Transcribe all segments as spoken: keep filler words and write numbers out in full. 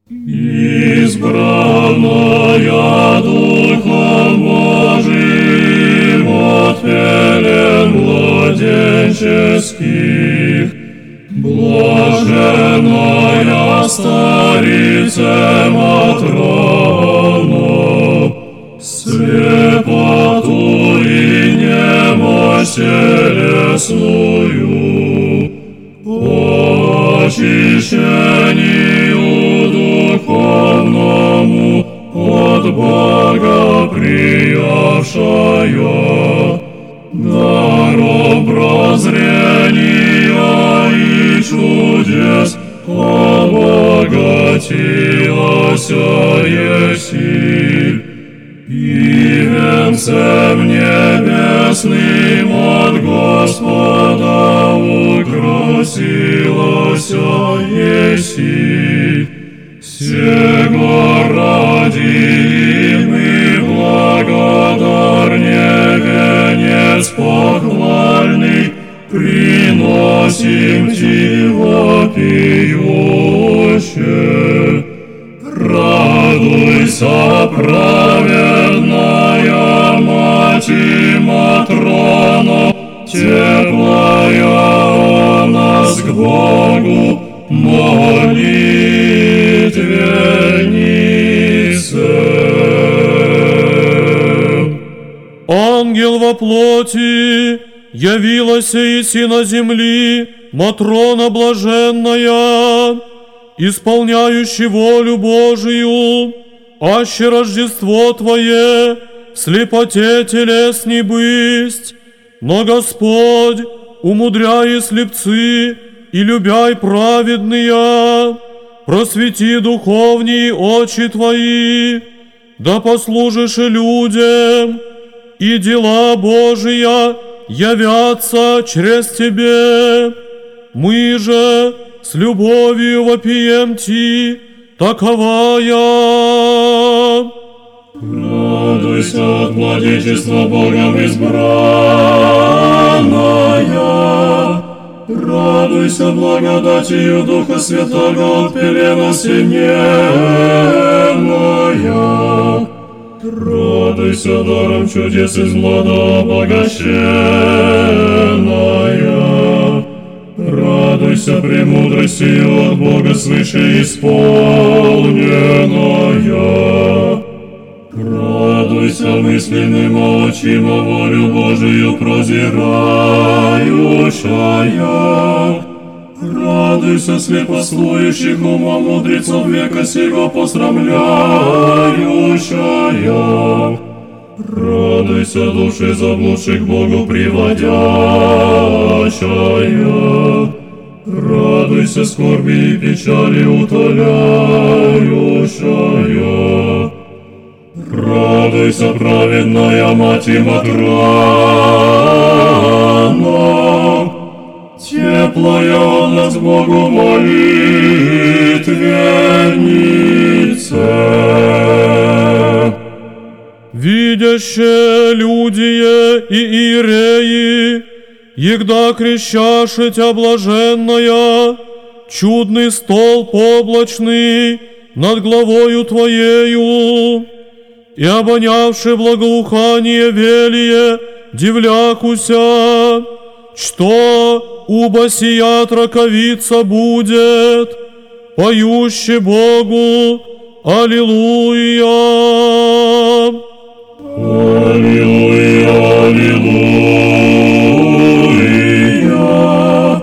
Избранная Духом Божиим от пелен младенческих, блаженная старице Матрона, слепоту и немощь телесную, очищению духовному от Бога приявшая, даром прозрения и чудес обогатилась еси, и венцем небесным от Господа украсилась еси. Сего ради мы благодарне венец похвальный приносим Ти вопиюще. Радуйся, праведная Мать Матрона, теплая о нас к Богу молитвеннице. Ангел во плоти, явилась иси на земли Матрона блаженная, исполняющий волю Божию, аще Рождество Твое в слепоте телесней бысть, но Господь, умудряя слепцы и любяй праведные, просвети духовней очи Твои, да послужишь и людям, и дела Божия явятся через Тебе. Мы же с любовью вопием Ти, таковая. Радуйся от владычества Богом избранная, радуйся благодатью Духа Святого от пелена синельная, радуйся даром чудес из млада обогащенная, радуйся премудростью от Бога свыше исполненная, радуйся мысленным очим о волю Божию прозирающая, радуйся слепослующих умом мудрецов века сего посрамляющая, радуйся души заблудших Богу приводящая, радуйся скорби и печали утоляющая, радуйся праведная Мать Матрона, теплая от нас Богу молитвеннице. Видяще людие и иереи, егда крещаше Тя блаженная, чудный столб облачный над главою Твоею, и обонявши благоухание велие, дивлякуся, что убо сия траковица будет, поюще Богу Аллилуйя. Аллилуйя, аллилуйя,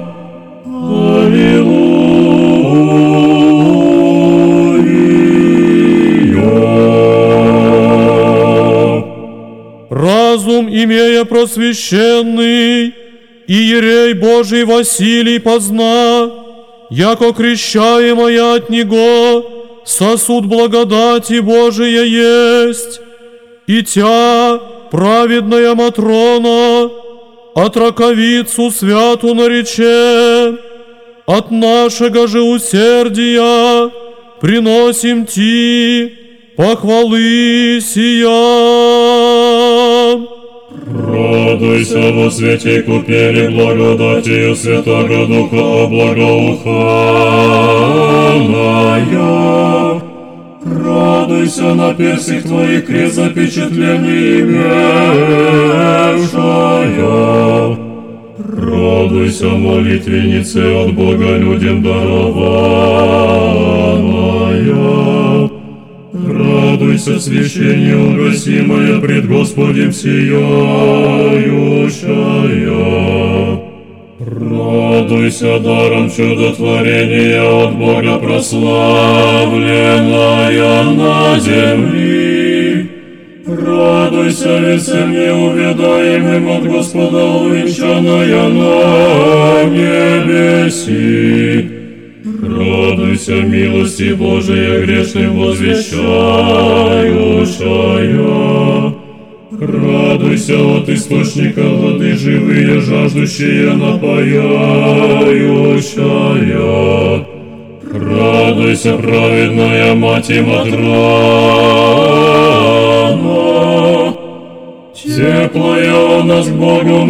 аллилуйя. Разум, имея просвященный, иерей Божий Василий позна, яко крещаемая от Него сосуд благодати Божия есть, и Тя, праведная Матрона, от раковицу святу нарече, от нашего же усердия приносим Ти похвалы сия. Радуйся во свете купели благодатью Святого Духа благоуханная, Радуйся на перстях твоих крест запечатленный имевшая. Радуйся, молитвеннице от Бога людям дарованная. Радуйся, священие угасимое пред Господем сияющая. Радуйся даром чудотворения от Бога прославленная на земли. Радуйся, весем неувядаемым от Господа увенчанная на небеси. Радуйся, милости Божией грешным возвещающая. Радуйся от источника воды живые, жаждущие напояющая. Радуйся, праведная Мать и Матрона, теплая у нас к Богу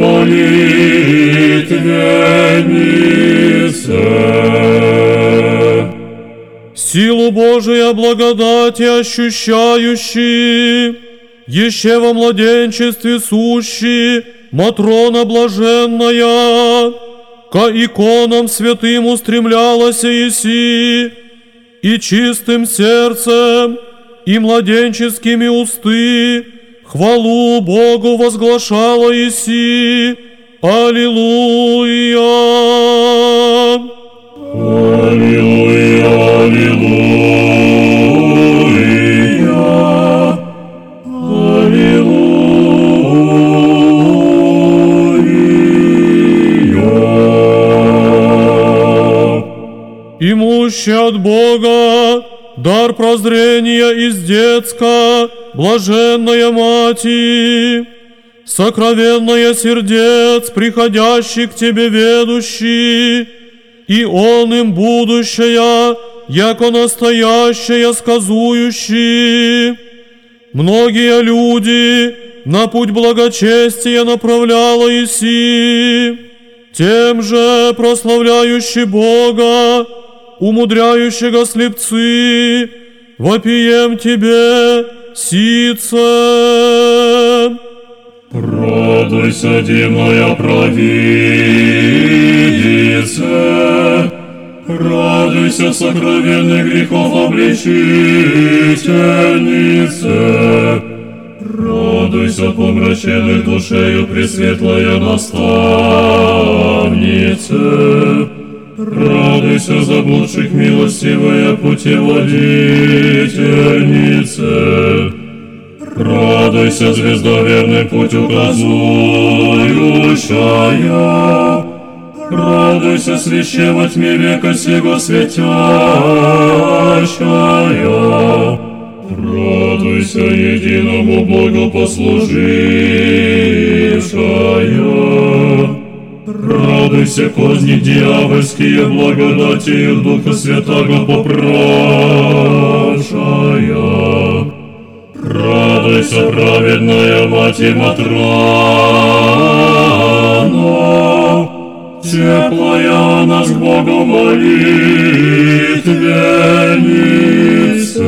молитвеннице. Силу Божия благодати ощущающий, еще во младенчестве сущий, Матрона блаженная, ко иконам святым устремлялась еси, и чистым сердцем, и младенческими усты хвалу Богу возглашала еси. Аллилуйя! Аллилуйя, аллилуйя, аллилуйя. Имущий от Бога дар прозрения из детска, блаженная Мати, сокровенная сердец, приходящий к Тебе ведущий, и Он им будущее, яко настоящее сказующий. Многие люди на путь благочестия направляла еси, тем же прославляющий Бога, умудряющего слепцы, вопием Тебе, сице. Радуйся, дивная провидице, радуйся, сокровенных грехов обличительнице, радуйся, помраченных душею пресветлая наставнице, радуйся, заблудших милостивая путеводительнице, радуйся, звезда верный путь указующая, радуйся, свече во тьме века сего светящая, радуйся, единому Богу послужившая, радуйся, козни дьявольские благодатью Духа Святаго поправшая. Радуйся, праведная Мать и Матрона, теплая у нас к Богу молитвеннице.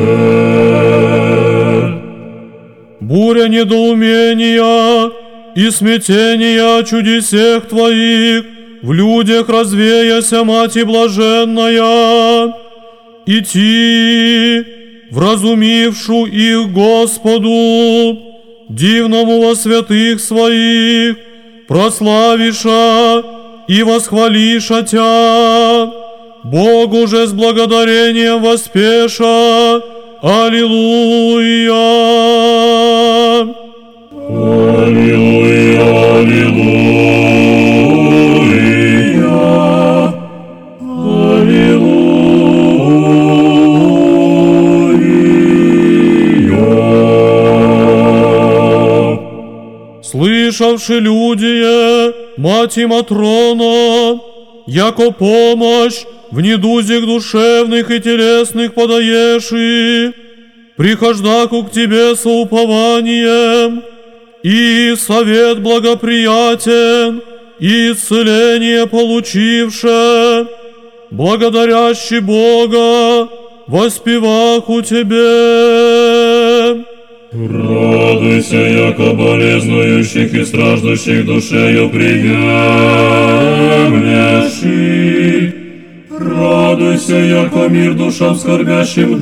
Буря недоумения и смятения о чудесех Твоих в людях развеяся, Мать блаженная, идти, вразумившу их Господу, дивному во святых Своих, прославиша и восхвалиша Тя, Богу же с благодарением воспеша. Аллилуйя! Аллилуйя, аллилуйя, аллилуйя. Слышавши люди, Мать и Матрона, яко помощь в недузях душевных и телесных подаеши, прихождаку к Тебе с упованием, и совет благоприятен, и исцеление получивше, благодарящий Бога, воспеваху Тебе. Радуйся, яко болезнующих и страждущих душею приемлешь. Радуйся, яко мир душам скорбящим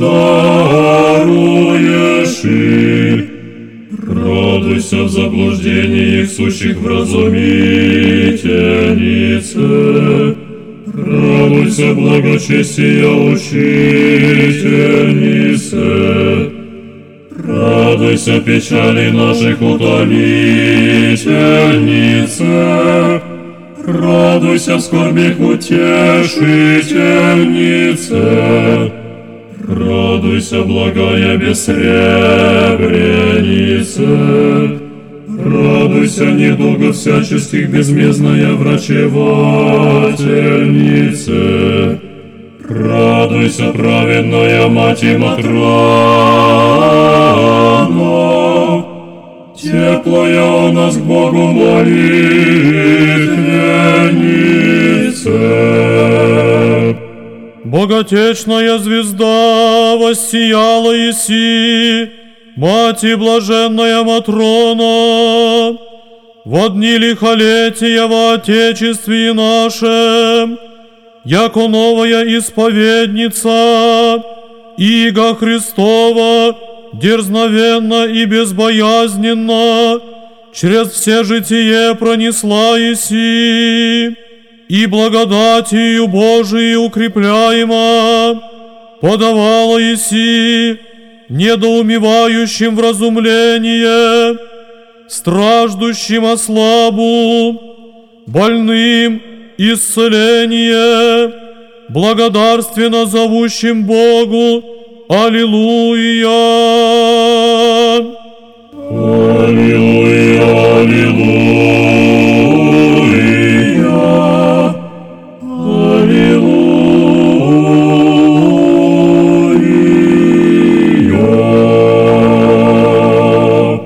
даруешь. Радуйся в заблуждении их сущих вразумительнице. Радуйся, благочестия учительнице. Радуйся, печали наших утолительнице. Радуйся, в скорбях утешительнице. Радуйся, благая бессребренице. Радуйся, недугов всяческих безмездная врачевательнице. Радуйся, праведная Мать и Матрона, теплая у нас к Богу молитвеннице. Боготечная звезда воссияла еси, Мать и блаженная Матрона, во дни лихолетия во Отечестве нашем, яко новая исповедница, иго Христова, дерзновенно и безбоязненно, через все житие пронесла еси, и благодатью Божией укрепляема, подавала еси недоумевающим вразумление, страждущим о слабу, больным исцеление, благодарственно зовущим Богу. Аллилуйя! Аллилуйя, аллилуйя, аллилуйя.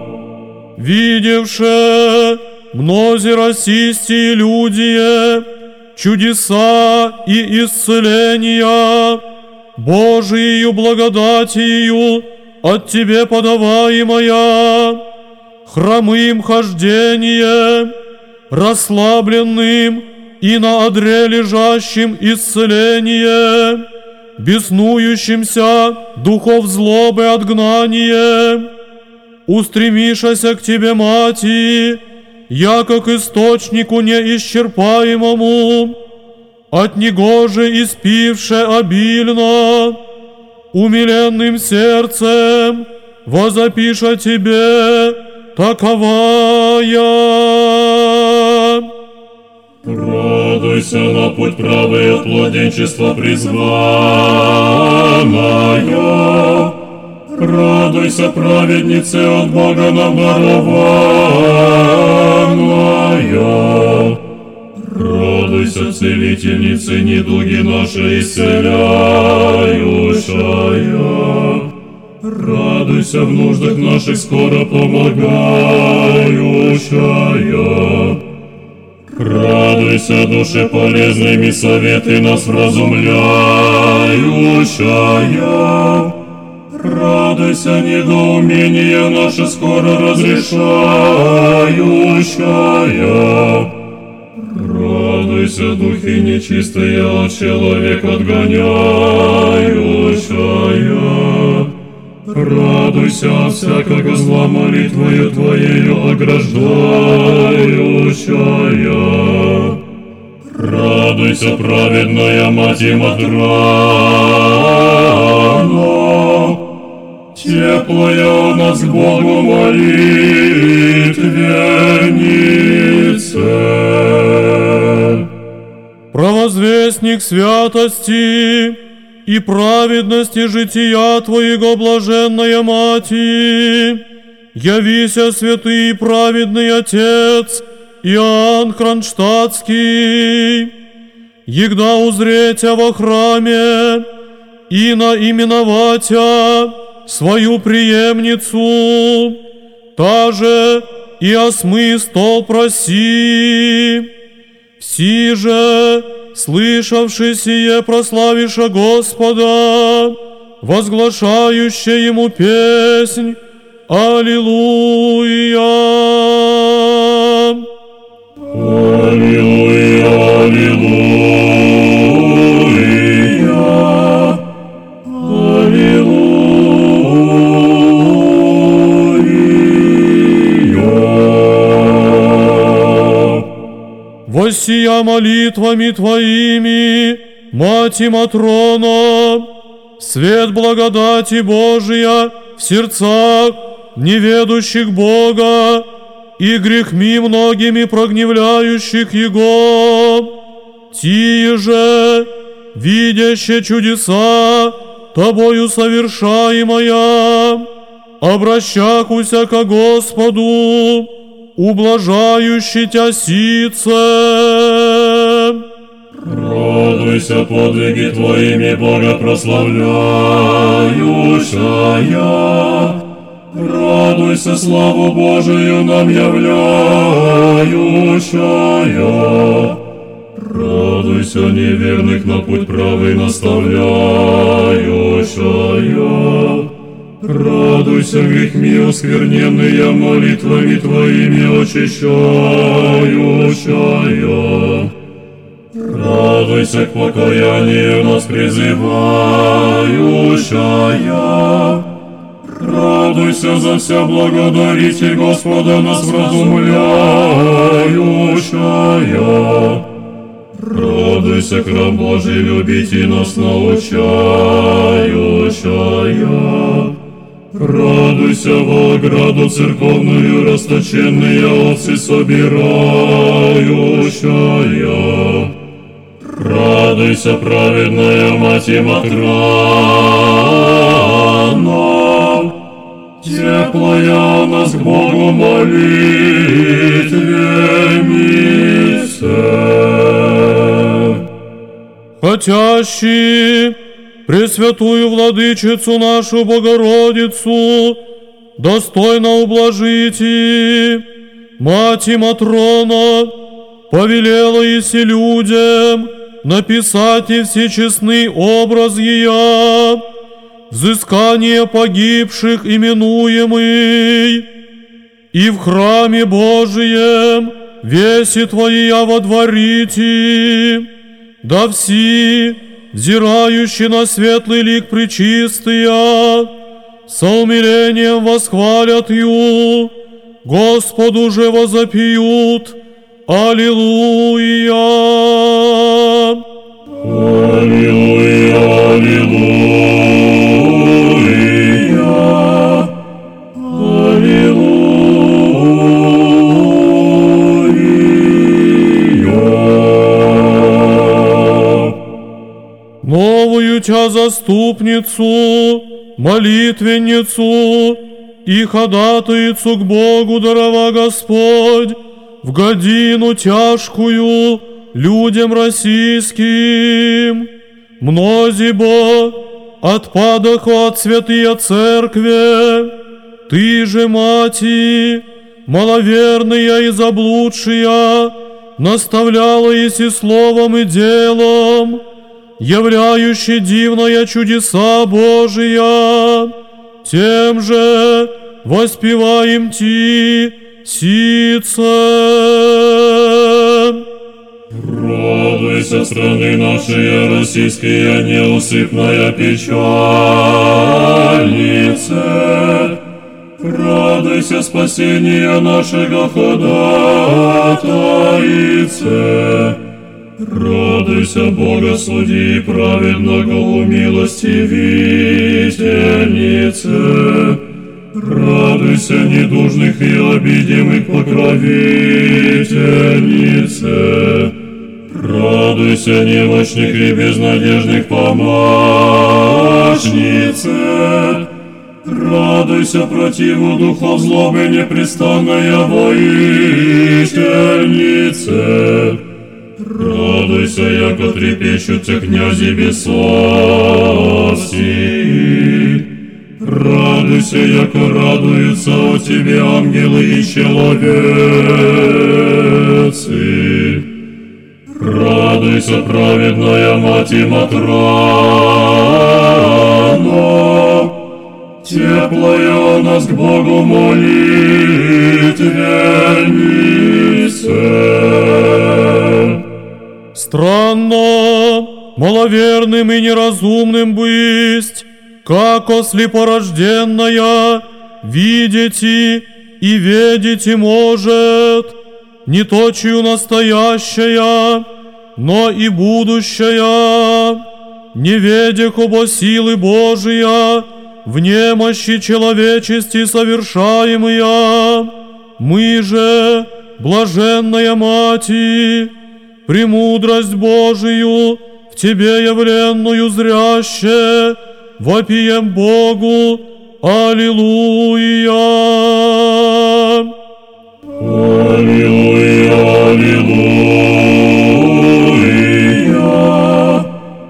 Видевше мнози расисти люди, чудеса и исцеления, Божией благодатью от Тебе подаваемая, хромым хождение, расслабленным и на одре лежащим исцеление, беснующимся духов злобы отгнание, устремишася к Тебе, Мати, яко к источнику неисчерпаемому, от него же испивше обильно, умиленным сердцем возопиша Тебе таковая. Радуйся на путь правый от младенчества призванная, радуйся, праведнице от Бога нам дарованная. Радуйся, целительнице, недуги наши исцеляющая. Радуйся, в нуждах наших скоро помогающая. Радуйся, душе полезными советы нас вразумляющая. Радуйся, недоумение наше скоро разрешающая. Радуйся, духи нечистые от человека отгоняющая. Радуйся от всякого зла молитвою Твоею ограждающая. Радуйся, праведная Мать и Матрона, теплая у нас к Богу молитвеннице. Провозвестник святости и праведности жития Твоего, блаженная Мати, явися, святый и праведный Отец Иоанн Кронштадтский, егда узретя во храме и наименоватя свою преемницу, та же и осмы стол проси. Все же, слышавши сие, прославиша Господа, возглашающие Ему песнь, Аллилуйя! Аллилуйя, аллилуйя, аллилуйя. Воссия молитвами Твоими, Мать и Матрона, свет благодати Божия в сердцах неведущих Бога и грехми многими прогневляющих Его, тие же, видяще чудеса Тобою совершаемая, обращахуся ко Господу, ублажающий Тя сице. Радуйся подвиги Твоими, Бога прославляющая. Радуйся славу Божию нам являющая. Радуйся неверных на путь правый наставляющая. Радуйся грехми оскверненные молитвами Твоими очищающая. Радуйся к покаянию нас призывающая. Радуйся за вся благодарите Господа нас вразумляющая. Радуйся, храм Божий, любите нас научающая. Радуйся во ограду церковную, расточенные овцы собирающая. Радуйся, праведная Мать и Матрона, теплая нас к Богу молитвеннице. Хотящий Пресвятую Владычицу нашу Богородицу достойно ублажите, Мать и Матрона, повелела еси людям написать и всечестный образ Ея, взыскание погибших именуемый, и в храме Божием веси Твоя водворите, да все, взирающие на светлый лик пречистыя, со умилением восхвалят Ю, Господу же возопьют: Аллилуйя! Аллилуйя, аллилуйя, аллилуйя. Новую Тя заступницу, молитвенницу и ходатайцу к Богу дарова Господь в годину тяжкую людям российским. Мнози бо отпадаху от святые церкви, Ты же, Мати, маловерная и заблудшая, наставляла еси словом и делом, являющий дивные чудеса Божия, тем же воспеваем Ти сице. Радуйся, страны нашей российская неусыпная печальница. Радуйся, спасение нашего ходатайце. Радуйся, Бога суди и праведного умилостивительнице. Радуйся, недужных и обидимых покровительнице. Радуйся, немощных и безнадежных помощнице. Радуйся, противу духов злобы непрестанная воительнице. Радуйся, яко трепещутся князи бесовские. Радуйся, яко радуются о Тебе ангелы и человецы. Радуйся, праведная Мать и Матрона, теплая нас к Богу молитвеннице. Странно, маловерным и неразумным бысть, как ослепорожденная, видите и ведите может, не точию настоящая, но и будущая, не ведях обо силы Божия, в немощи человечести совершаемые. Мы же, блаженная Мати, премудрость Божию в Тебе явленную зряще, вопием Богу, Аллилуйя! Аллилуйя, аллилуйя,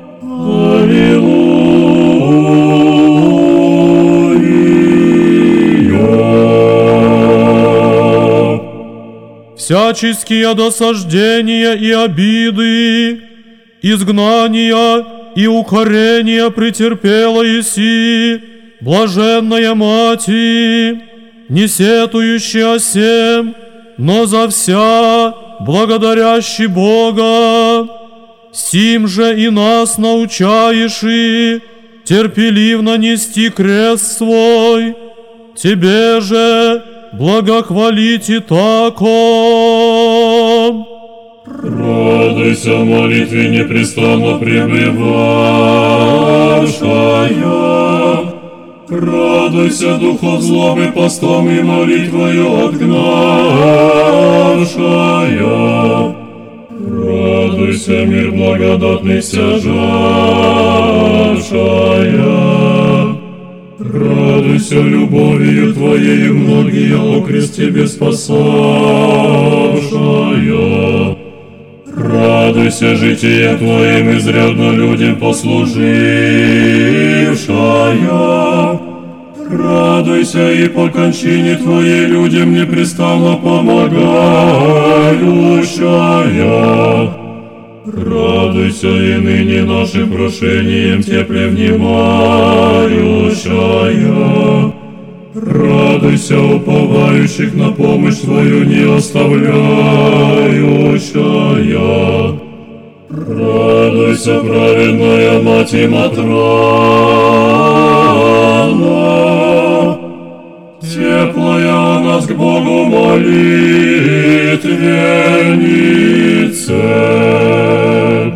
аллилуйя. Всяческие досаждения и обиды, изгнания и укорения претерпела еси, блаженная Мати, не сетующая сем, но за вся благодарящий Бога. Сим же и нас научаешь и терпеливно нести крест свой, Тебе же благохвалить и тако. Радуйся в молитве непрестанно пребывавшая, радуйся духов злобы постом и молитвою отгнавшая, радуйся мир благодатный стяжавшая, радуйся любовью Твоею многие окрест Тебе спасавшая. Радуйся житием Твоим изрядно людям послужившая. Радуйся и по кончине Твоей людям непрестанно помогающая. Радуйся и ныне нашим прошением тепле внимающая. Радуйся уповающих на помощь Твою не оставляющая. Радуйся, праведная Мать и Матрона, теплая нас к Богу молитвеннице.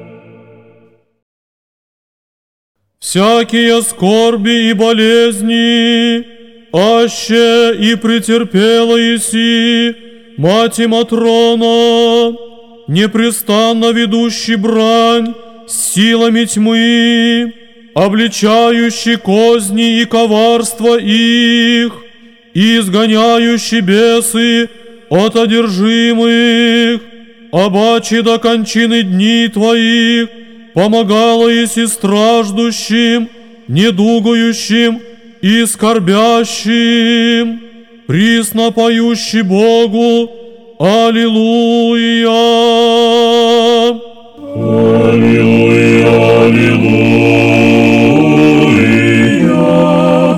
Всякие скорби и болезни, аще и претерпела еси, Мати Матрона, непрестанно ведущий брань с силами тьмы, обличающий козни и коварства их, и изгоняющий бесы от одержимых, обаче до кончины дней Твоих помогала еси страждущим, недугующим и скорбящим, присно поющий Богу Аллилуйя! Аллилуйя, аллилуйя,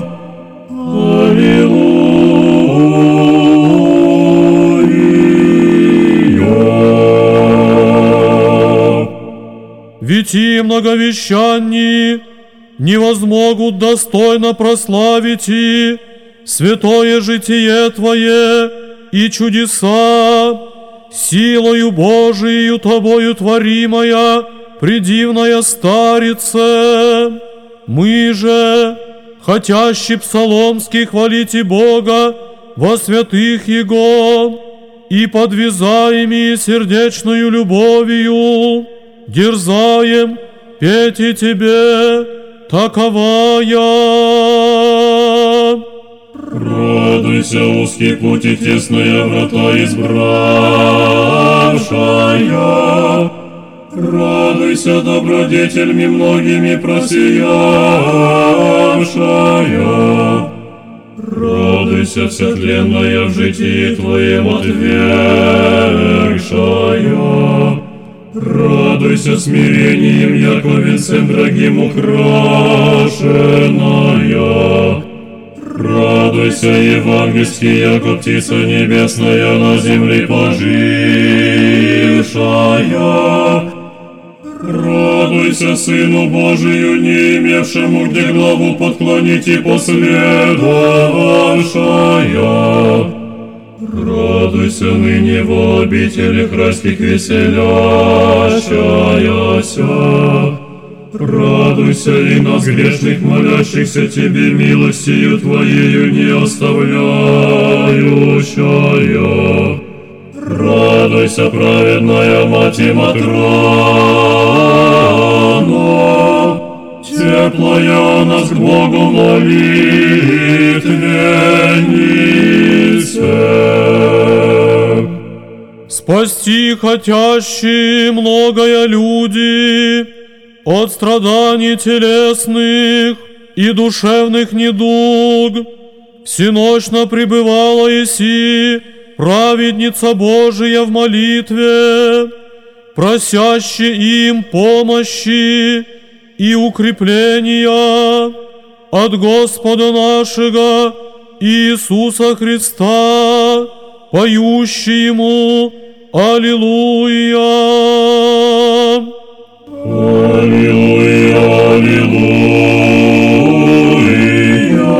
аллилуйя. Ведь и многовещанни не возмогут достойно прославить и святое житие Твое и чудеса, силою Божией Тобою творимая, предивная старице. Мы же, хотящий псаломский хвалите Бога во святых Его и подвязаеми сердечную любовью, дерзаем петь и Тебе таковая. Радуйся, узкий путь и тесная врата избравшая. Радуйся, добродетельми многими просиявшая. Радуйся, вседленная в житии Твоем отвергшая. Радуйся смирением, яко венцем дорогим украшенная. Радуйся, евангельский, яко птица небесная на земле пожившая. Радуйся, Сыну Божию, не имевшему где главу подклонить и последовавшая. Радуйся ныне в обителях райских веселящаяся. Радуйся и нас, грешных, молящихся Тебе, милостью Твоею не оставляющая. Радуйся, праведная Мать и Матрона, теплая нас к Богу молитвеннице. Спасти хотящие многое люди от страданий телесных и душевных недуг, всенощно пребывала еси праведница Божия в молитве, просящий им помощи и укрепления от Господа нашего Иисуса Христа, поющий Ему Аллилуйя. Аллилуйя, аллилуйя,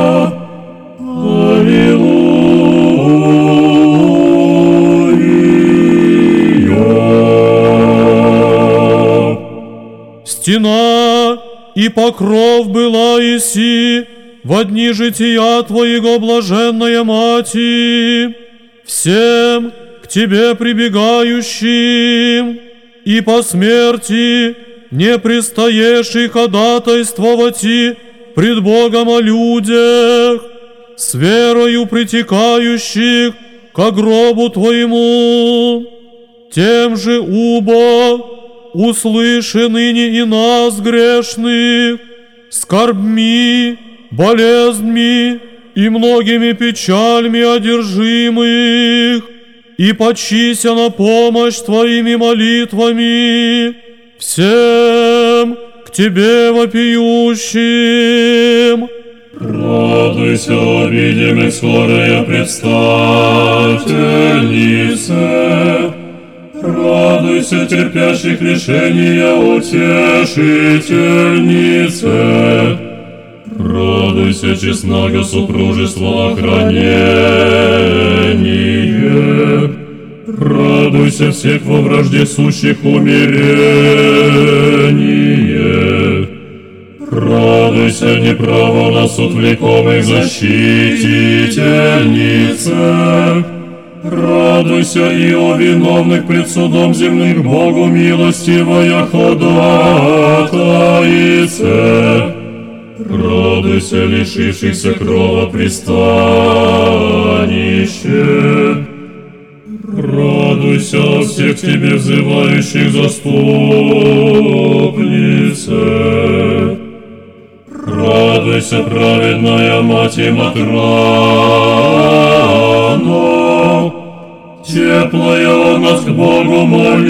аллилуйя. Стена и покров была еси во дни жития Твоего, блаженная Мати, всем к Тебе прибегающим, и по смерти не пристаешь ходатайствовать пред Богом о людях, с верою притекающих ко гробу Твоему. Тем же убо услыши ныне и нас, грешных, скорбми, болезньми и многими печальми одержимых, и почися на помощь Твоими молитвами всем к Тебе вопиющим. Радуйся, видимых скорая предстательнице, радуйся, терпящих лишения утешительнице, радуйся, честного супружества охранение, радуйся, всех во вражде сущих умерение, радуйся, неправо нас отвлекомых защитительнице, радуйся и о виновных пред судом земных Богу милостивая ходатайце, радуйся, лишившихся кровопристанище, радуйся, всех Тебе взывающих заступнице, радуйся, праведная Мать и Матрона, теплая нас к Богу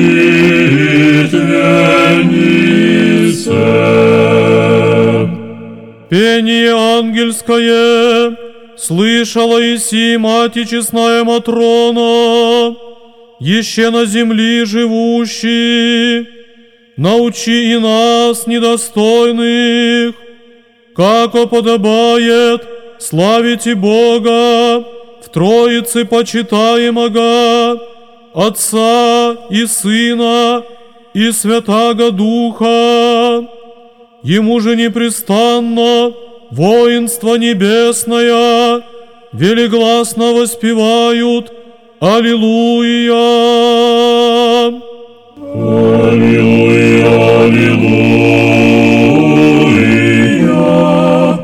молитвеннице. Пение ангельское слышала еси Мати честная Матрона, еще на земли живущий, научи и нас, недостойных, како подобает славить Бога в Троице почитаемого, Отца и Сына и Святаго Духа. Ему же непрестанно воинство небесное велигласно воспевают Аллилуйя. Аллилуйя, аллилуйя,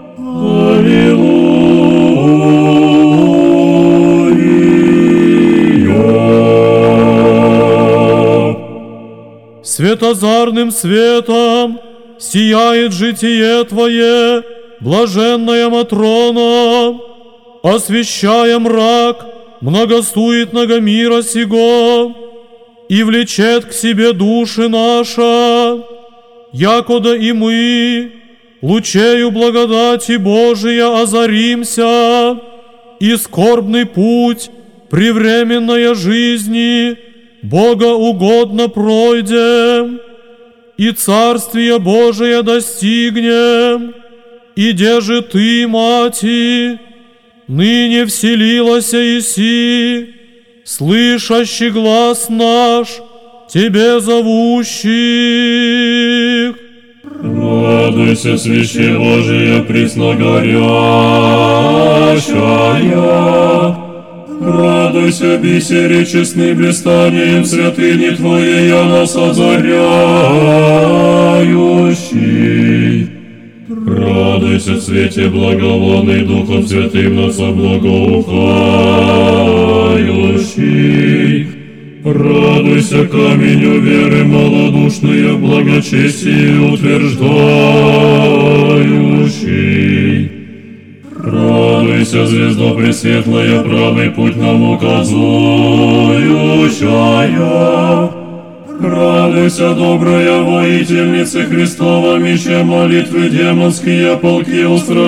аллилуйя. Светозарным светом сияет житие Твое, блаженная Матрона, освещая мрак многосуетного мира сего, и влечет к себе души наша, якода и мы, лучею благодати Божия озаримся, и скорбный путь превременная жизни Бога угодно пройдем, и Царствие Божие достигнем, и де же ты, Мати, ныне вселилася иси, слышащий глаз наш, Тебе зовущих. Радуйся, свече Божия пресногорящая, радуйся, бисере честный блистанием святыни Твоей, я нас озаряющий. Радуйся в свете благовонный, Духом Святым нас облагоухающий. Радуйся, каменю веры малодушные, благочестие утверждающий. Радуйся, звезда пресветлая, правый путь нам указующая. Радуйся, добрая воительница Христова, мече молитвы демонские полки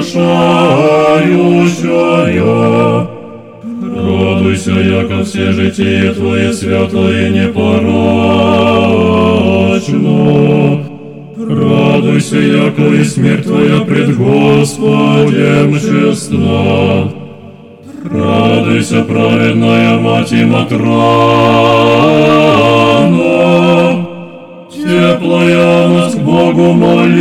устрашающая. Радуйся, яко все житие Твое святое и непорочно. Радуйся, яко и смерть Твоя пред Господем честна. Радуйся, праведная Мать и Матрона, теплая нас к Богу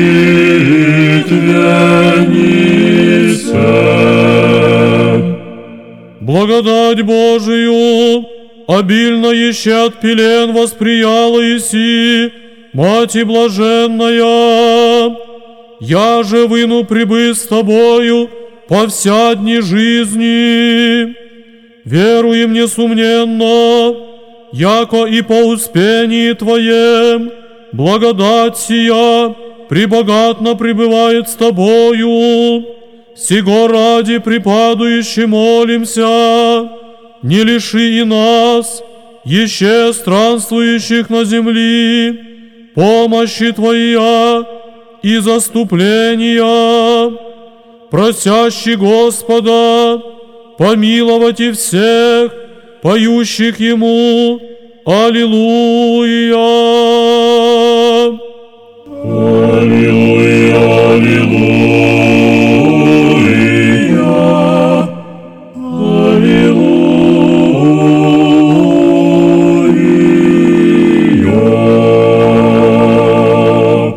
молитвеннице. Благодать Божию, обильно еще от пелен восприяла иси, Мати блаженная, я же выну прибы с Тобою по вся дни жизни. Веруем несомненно, яко и по успении Твоем благодать сия пребогатно пребывает с Тобою. Сего ради припадающе молимся, не лиши и нас, еще странствующих на земли, помощи Твоя и заступления, просящий Господа помиловать и всех, поющих Ему Аллилуйя. Аллилуйя, аллилуйя, аллилуйя.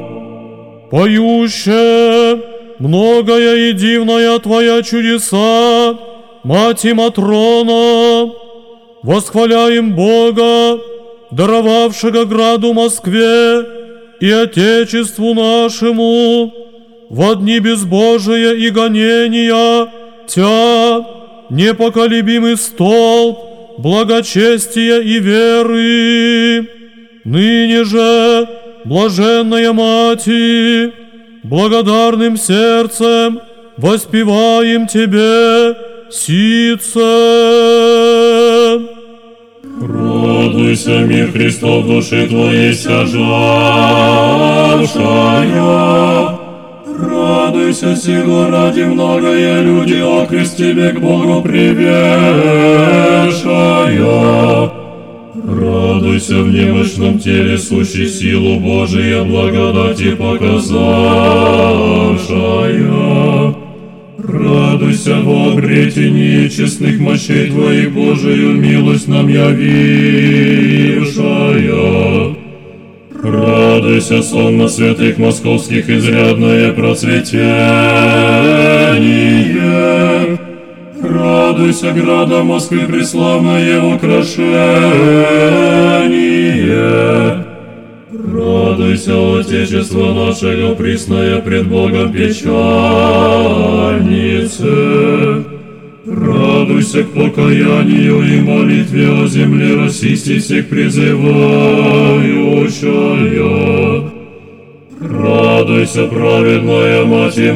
Поюще, многая и дивная Твоя чудеса, Мать и Матрона, восхваляем Бога, даровавшего граду Москве и Отечеству нашему во дни безбожия и гонения Тя, непоколебимый столб благочестия и веры. Ныне же, блаженная Мати, благодарным сердцем воспеваем Тебе сице. Радуйся, мир Христов, души Твоей сожавшая. Радуйся, сего ради многое люди окрест Тебе к Богу привешая. Радуйся в немощном теле, сущей силу Божия благодати показавшая. Радуйся в обрете нечестных мощей Твоих, Божию милость нам явившая. Радуйся, сонма святых московских, изрядное процветение. Радуйся, града Москвы, преславное украшение. Радуйся, Отечество нашего, пресная пред Богом печальнице. Радуйся к покаянию и молитве о земле российской всех призывающая. Радуйся, праведная Мать и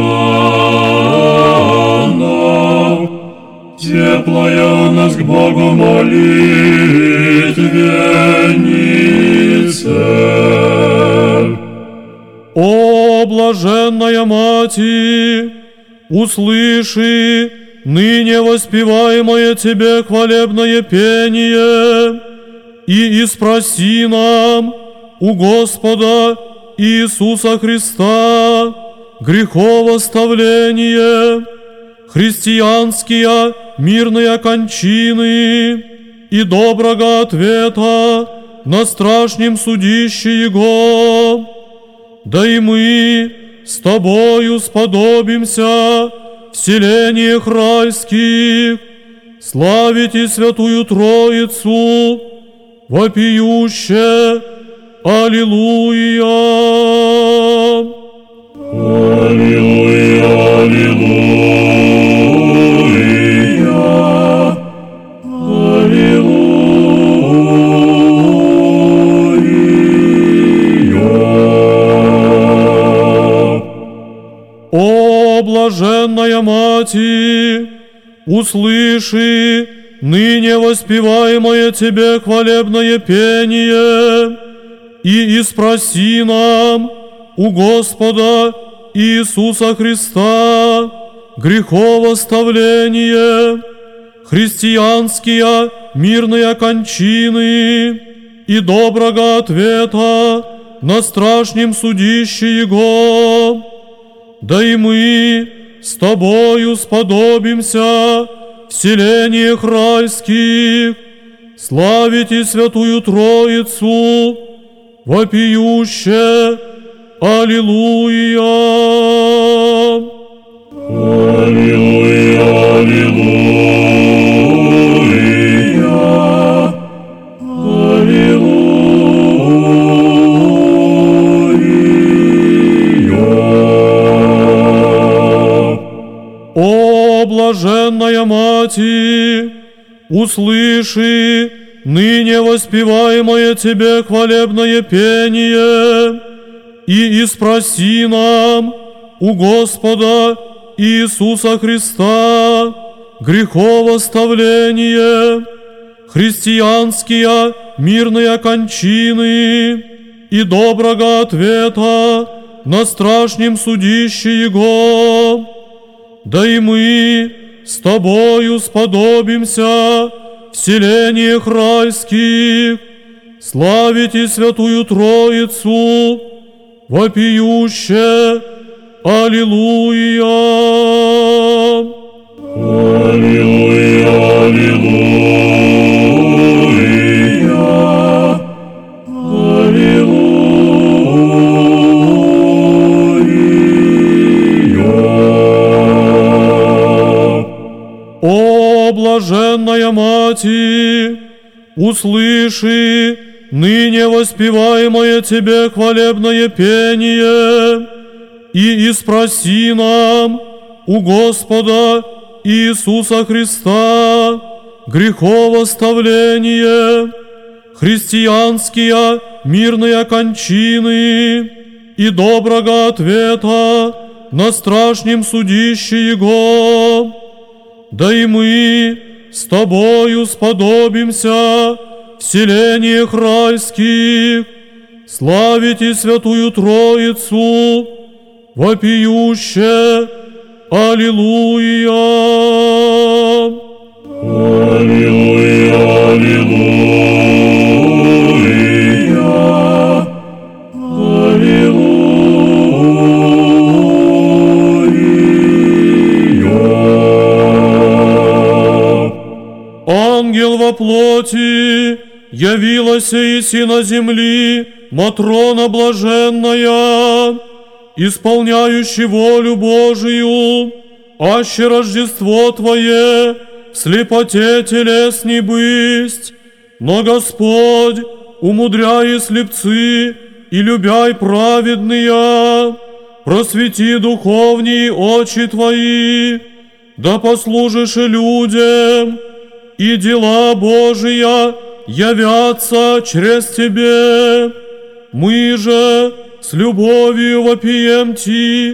Матрона, теплая у нас к Богу молитвеннице. О, блаженная Мати, услыши ныне воспеваемое Тебе хвалебное пение, и испроси нам у Господа Иисуса Христа греховоставление, христианские мирные кончины и доброго ответа на страшнем судище Его. Да и мы с Тобою сподобимся в селениях райских славить и Святую Троицу вопиюще. Аллилуйя! Аллилуйя, аллилуйя, аллилуйя. О, блаженная Мати, услыши ныне воспеваемое Тебе хвалебное пение, и испроси нам у Господа Иисуса Христа греховоставление, христианские мирные кончины и доброго ответа на страшнем судище Его. Да и мы с Тобою сподобимся в селениях райских славить и Святую Троицу вопиюще. Аллилуйя! Аллилуйя, аллилуйя, аллилуйя. О, блаженная Мати, услыши ныне воспеваемое Тебе хвалебное пение, и испроси нам у Господа Иисуса Христа греховоставление, христианские мирные кончины и доброго ответа на страшнем судище Его. Да и мы с Тобою сподобимся в селениях райских славить и Святую Троицу вопиюще. Аллилуйя! Аллилуйя, аллилуйя, аллилуйя. О, блаженная Мати, услыши ныне воспеваемое Тебе хвалебное пение, и испроси нам у Господа Иисуса Христа греховоставление, христианские мирные кончины и доброго ответа на страшнем судище Его. Да и мы с Тобою сподобимся в селениях райских славить и Святую Троицу вопиюще. Аллилуйя! Аллилуйя, аллилуйя, аллилуйя. Ангел во плоти явилась иси на земли Матрона блаженная, исполняющий волю Божию, аще Рождество Твое в слепоте телесней бысть. Но Господь, умудряй слепцы и любяй праведные, просвети духовние очи Твои, да послужишь и людям, и дела Божия явятся через Тебе. Мы же с любовью вопием Ти,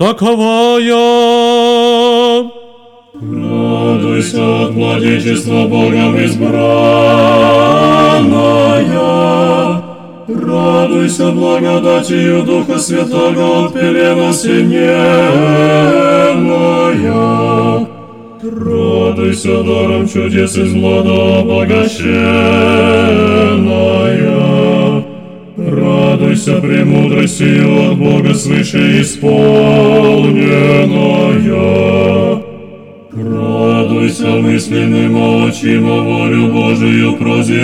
таковая. Радуйся от владычества Богом избранная, Радуйся благодатью Духа Святого от пелена синеная. Радуйся даром чудес из млада обогащенная. Радуйся премудростью от Бога свыше исполненная. Радуйся мысленным очим волю Божию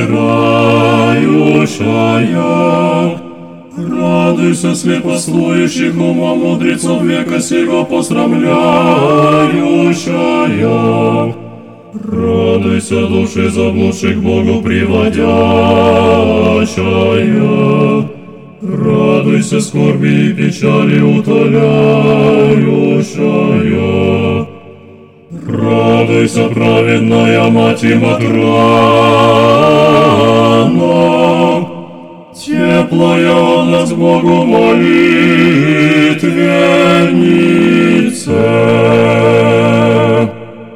прозирающая. Радуйся слепослующих умом мудрецов века сего посрамляющая. Радуйся души заблудших Богу приводящая. Радуйся скорби и печали утоляющая. Радуйся, праведная Мать и Матрона, теплая от нас Богу молитвенница,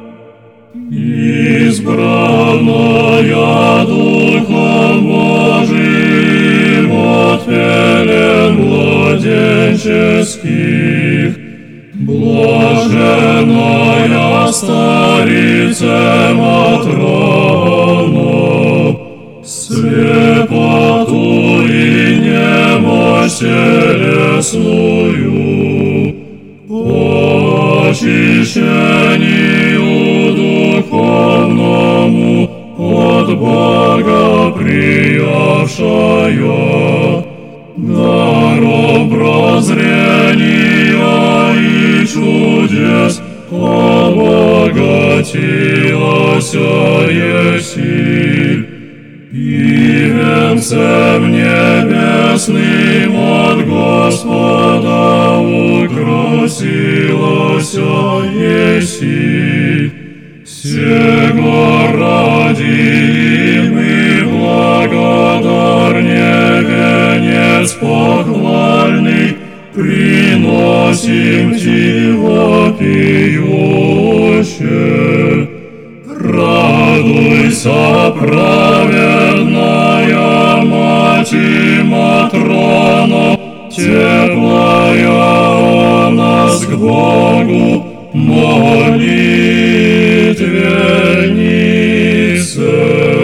избранная Духом Божиим от пелен младенческих, блаженная старице Матрона, слепоту и немощь телесную, очищению духовному от Бога приявшая, даром прозрения и чудес обогатилась еси, и венцем небесным от Господа украсилась еси. Сего ради мы благодарне венец похвальный приносим Ти вопиюще. Радуйся, праведная Мать и Матрона, теплая о нас к Богу молитвеннице.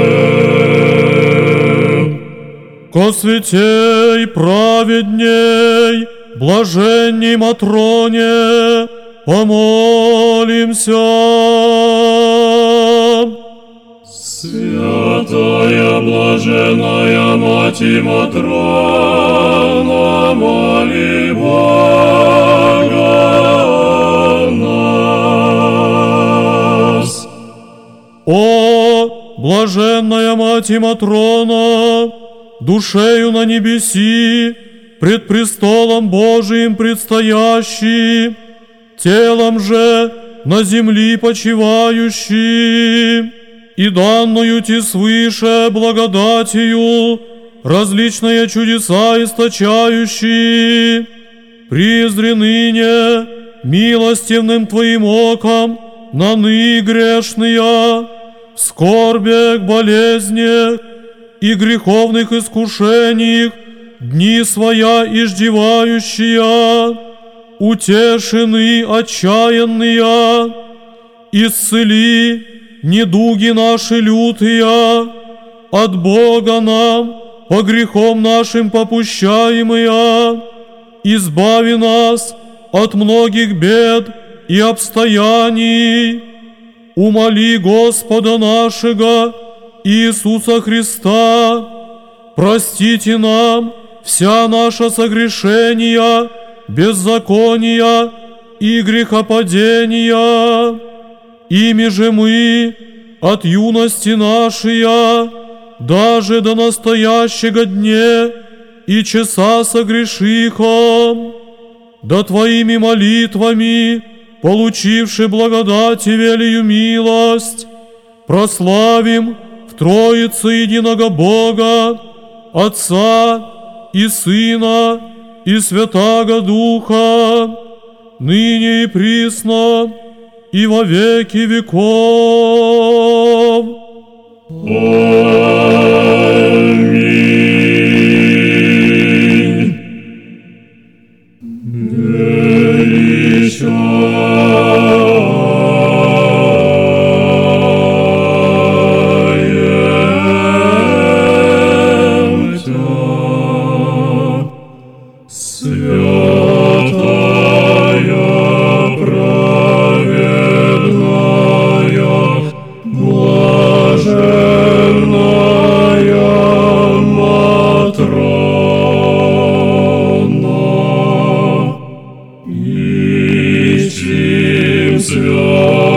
Ко святей праведней, блаженней Матроне, помолимся. Святая блаженная Мать и Матрона, моли Бога о нас. О, блаженная Мать и Матрона, душею на небеси, пред престолом Божиим предстоящий, телом же на земли почивающий, и данную Ти свыше благодатью различные чудеса источающие, призри ныне милостивным Твоим оком на ны грешные, в скорбях, болезнях и греховных искушениях дни своя иждевающие, утешены отчаянные, исцели недуги наши лютые, от Бога нам по грехам нашим попущаемые, избави нас от многих бед и обстояний. Умоли Господа нашего Иисуса Христа, простите нам вся наша согрешения, беззакония и грехопадения. Ими же мы от юности нашей даже до настоящего дня и часа согрешихом, да Твоими молитвами, получивши благодать и велию милость, прославим в Троице единого Бога, Отца и Сына и Святаго Духа, ныне и присно и во веки веков. Аминь. свят.